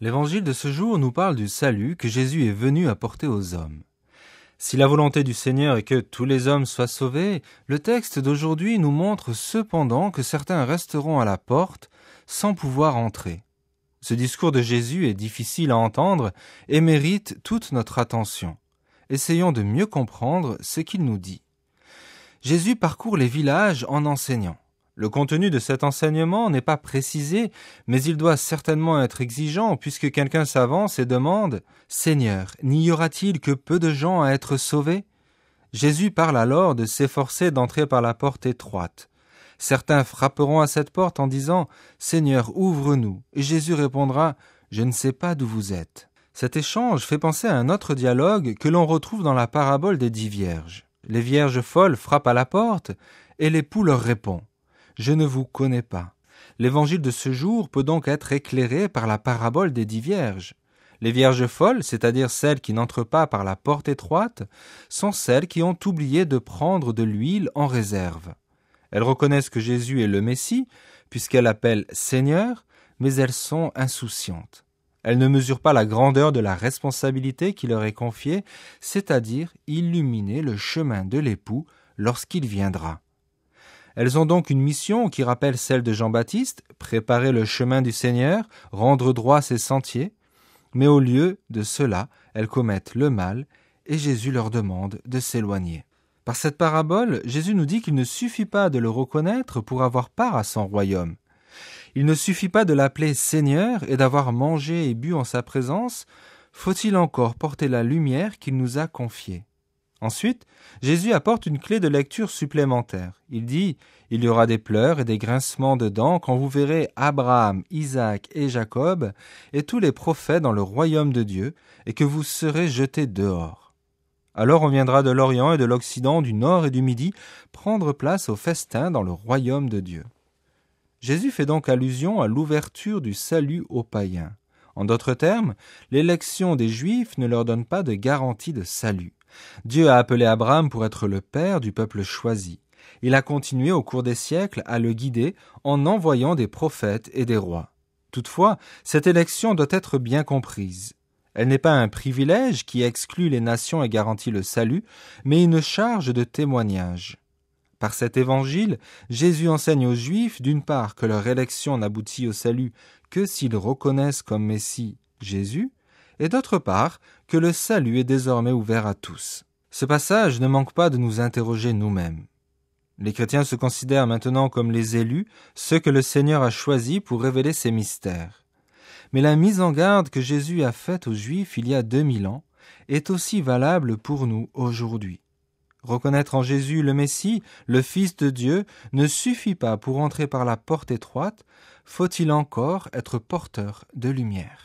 L'évangile de ce jour nous parle du salut que Jésus est venu apporter aux hommes. Si la volonté du Seigneur est que tous les hommes soient sauvés, le texte d'aujourd'hui nous montre cependant que certains resteront à la porte sans pouvoir entrer. Ce discours de Jésus est difficile à entendre et mérite toute notre attention. Essayons de mieux comprendre ce qu'il nous dit. Jésus parcourt les villages en enseignant. Le contenu de cet enseignement n'est pas précisé, mais il doit certainement être exigeant puisque quelqu'un s'avance et demande « Seigneur, n'y aura-t-il que peu de gens à être sauvés ?» Jésus parle alors de s'efforcer d'entrer par la porte étroite. Certains frapperont à cette porte en disant « Seigneur, ouvre-nous » et Jésus répondra « Je ne sais pas d'où vous êtes ». Cet échange fait penser à un autre dialogue que l'on retrouve dans la parabole des 10 vierges. Les vierges folles frappent à la porte et l'époux leur répond « Je ne vous connais pas ». L'évangile de ce jour peut donc être éclairé par la parabole des 10 vierges. Les vierges folles, c'est-à-dire celles qui n'entrent pas par la porte étroite, sont celles qui ont oublié de prendre de l'huile en réserve. Elles reconnaissent que Jésus est le Messie, puisqu'elles l'appellent Seigneur, mais elles sont insouciantes. Elles ne mesurent pas la grandeur de la responsabilité qui leur est confiée, c'est-à-dire illuminer le chemin de l'époux lorsqu'il viendra. Elles ont donc une mission qui rappelle celle de Jean-Baptiste, préparer le chemin du Seigneur, rendre droit ses sentiers, mais au lieu de cela, elles commettent le mal et Jésus leur demande de s'éloigner. Par cette parabole, Jésus nous dit qu'il ne suffit pas de le reconnaître pour avoir part à son royaume. Il ne suffit pas de l'appeler Seigneur et d'avoir mangé et bu en sa présence, faut-il encore porter la lumière qu'il nous a confiée. Ensuite, Jésus apporte une clé de lecture supplémentaire. Il dit « Il y aura des pleurs et des grincements de dents quand vous verrez Abraham, Isaac et Jacob et tous les prophètes dans le royaume de Dieu et que vous serez jetés dehors. Alors on viendra de l'Orient et de l'Occident, du Nord et du Midi, prendre place au festin dans le royaume de Dieu. » Jésus fait donc allusion à l'ouverture du salut aux païens. En d'autres termes, l'élection des Juifs ne leur donne pas de garantie de salut. Dieu a appelé Abraham pour être le père du peuple choisi. Il a continué au cours des siècles à le guider en envoyant des prophètes et des rois. Toutefois, cette élection doit être bien comprise. Elle n'est pas un privilège qui exclut les nations et garantit le salut, mais une charge de témoignage. Par cet évangile, Jésus enseigne aux Juifs d'une part que leur élection n'aboutit au salut que s'ils reconnaissent comme Messie Jésus, et d'autre part que le salut est désormais ouvert à tous. Ce passage ne manque pas de nous interroger nous-mêmes. Les chrétiens se considèrent maintenant comme les élus, ceux que le Seigneur a choisis pour révéler ses mystères. Mais la mise en garde que Jésus a faite aux Juifs il y a 2000 ans est aussi valable pour nous aujourd'hui. Reconnaître en Jésus le Messie, le Fils de Dieu, ne suffit pas pour entrer par la porte étroite, faut-il encore être porteur de lumière.